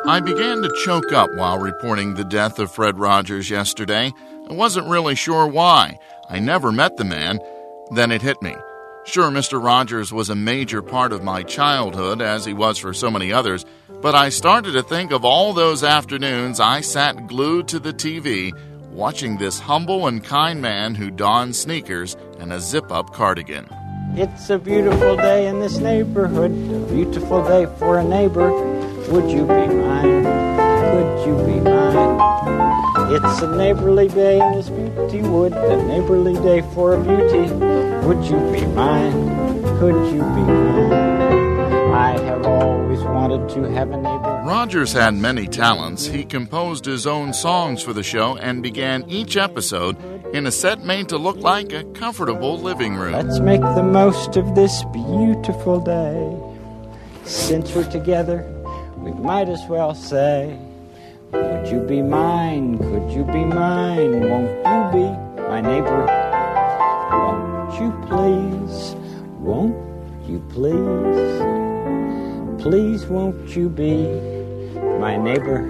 I began to choke up while reporting the death of Fred Rogers yesterday. I wasn't really sure why. I never met the man. Then it hit me. Sure, Mr. Rogers was a major part of my childhood, as he was for so many others, but I started to think of all those afternoons I sat glued to the TV, watching this humble and kind man who donned sneakers and a zip-up cardigan. It's a beautiful day in this neighborhood, a beautiful day for a neighbor. Would you be mine? Could you be mine? It's a neighborly day in this beauty wood, a neighborly day for a beauty. Would you be mine? Could you be mine? I have always wanted to have a neighbor. Rogers had many talents. He composed his own songs for the show and began each episode in a set made to look like a comfortable living room. Let's make the most of this beautiful day. Since we're together, we might as well say, would you be mine? Could you be mine? Won't you be my neighbor? Won't you please? Won't you please? Please won't you be my neighbor?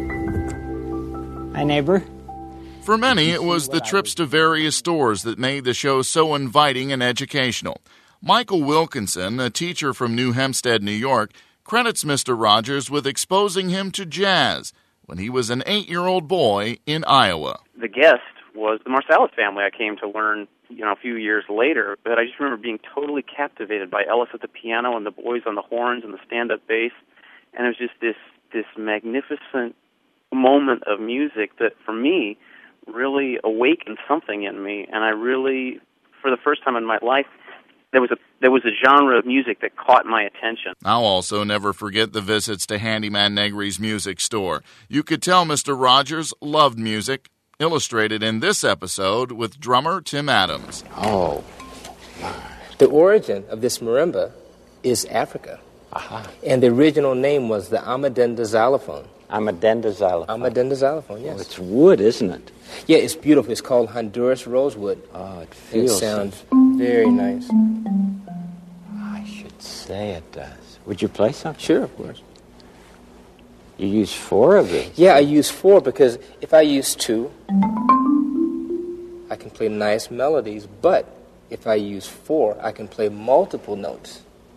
My neighbor? For many, it was the trips to various stores that made the show so inviting and educational. Michael Wilkinson, a teacher from New Hempstead, New York, credits Mr. Rogers with exposing him to jazz when he was an 8-year-old boy in Iowa. The guest was the Marsalis family I came to learn, a few years later, but I just remember being totally captivated by Ellis at the piano and the boys on the horns and the stand-up bass, and it was just this magnificent moment of music that, for me, really awakened something in me, and I really, for the first time in my life, there was a genre of music that caught my attention. I'll also never forget the visits to Handyman Negri's music store. You could tell Mr. Rogers loved music, illustrated in this episode with drummer Tim Adams. Oh, my. The origin of this marimba is Africa. Aha. And the original name was the Amadenda xylophone. Amadenda xylophone. Amadenda xylophone, yes. Oh, it's wood, isn't it? Yeah, it's beautiful. It's called Honduras rosewood. Oh, it feels... It sounds very nice. I should say it does. Would you play something? Sure, of course. You use 4 of these? Yeah, I use 4 because if I use 2, I can play nice melodies, but if I use 4, I can play multiple notes.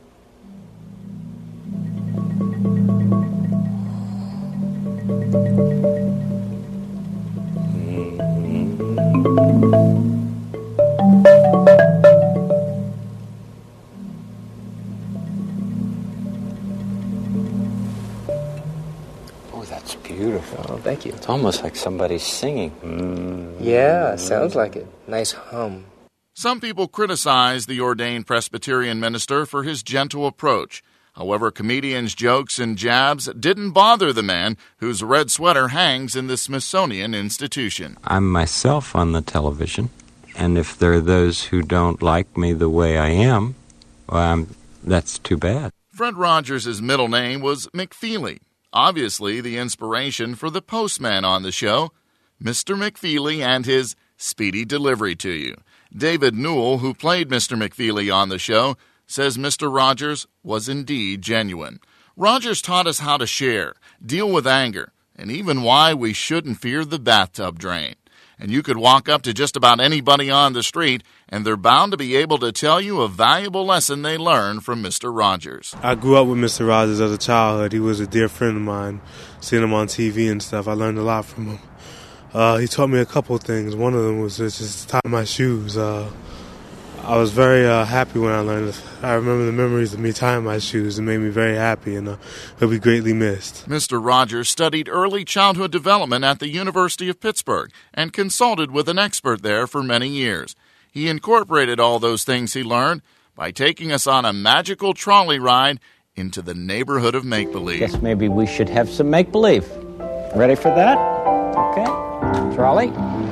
Oh, that's beautiful. Oh, thank you. It's almost like somebody's singing. Yeah, sounds like it. Nice hum. Some people criticize the ordained Presbyterian minister for his gentle approach. However, comedians' jokes and jabs didn't bother the man whose red sweater hangs in the Smithsonian Institution. I'm myself on the television, and if there are those who don't like me the way I am, well, that's too bad. Fred Rogers' middle name was McFeely, obviously the inspiration for the postman on the show, Mr. McFeely and his speedy delivery to you. David Newell, who played Mr. McFeely on the show, says Mr. Rogers was indeed genuine. Rogers taught us how to share, deal with anger, and even why we shouldn't fear the bathtub drain. And you could walk up to just about anybody on the street, and they're bound to be able to tell you a valuable lesson they learned from Mr. Rogers. I grew up with Mr. Rogers as a childhood. He was a dear friend of mine. Seeing him on TV and stuff, I learned a lot from him. He taught me a couple things. One of them was just tie my shoes. I was very happy when I learned it. I remember the memories of me tying my shoes. It made me very happy, and he'll be greatly missed. Mr. Rogers studied early childhood development at the University of Pittsburgh and consulted with an expert there for many years. He incorporated all those things he learned by taking us on a magical trolley ride into the neighborhood of make-believe. Guess maybe we should have some make-believe. Ready for that? Okay. Trolley.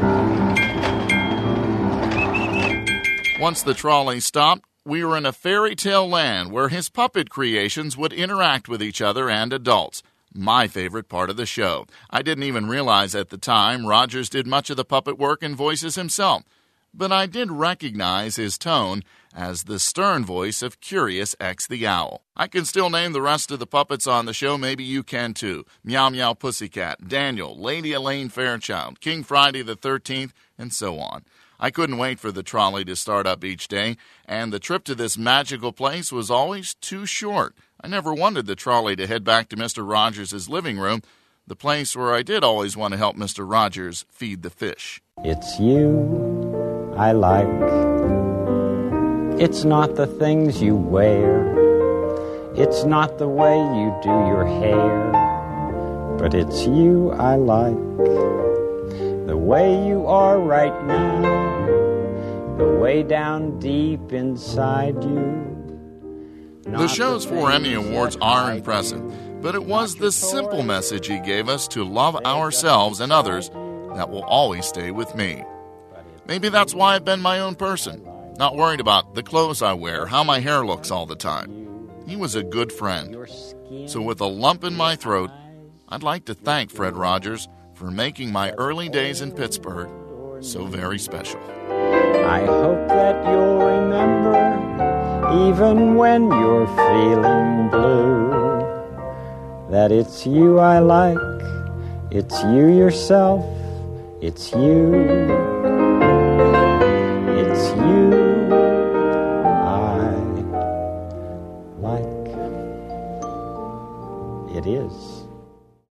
Once the trolley stopped, we were in a fairy tale land where his puppet creations would interact with each other and adults. My favorite part of the show. I didn't even realize at the time Rogers did much of the puppet work and voices himself. but I did recognize his tone as the stern voice of Curious X the Owl. I can still name the rest of the puppets on the show. Maybe you can too. Meow Meow Pussycat, Daniel, Lady Elaine Fairchild, King Friday the 13th, and so on. I couldn't wait for the trolley to start up each day, and the trip to this magical place was always too short. I never wanted the trolley to head back to Mr. Rogers' living room, the place where I did always want to help Mr. Rogers feed the fish. It's you I like. It's not the things you wear. It's not the way you do your hair. But it's you I like. The way you are right now. The way down deep inside you. The show's 4 Emmy Awards are impressive, but it was the simple message he gave us to love ourselves and others that will always stay with me. Maybe that's why I've been my own person, not worried about the clothes I wear, how my hair looks all the time. He was a good friend. So with a lump in my throat, I'd like to thank Fred Rogers for making my early days in Pittsburgh so very special. I hope that you'll remember, even when you're feeling blue, that it's you I like, it's you yourself, it's you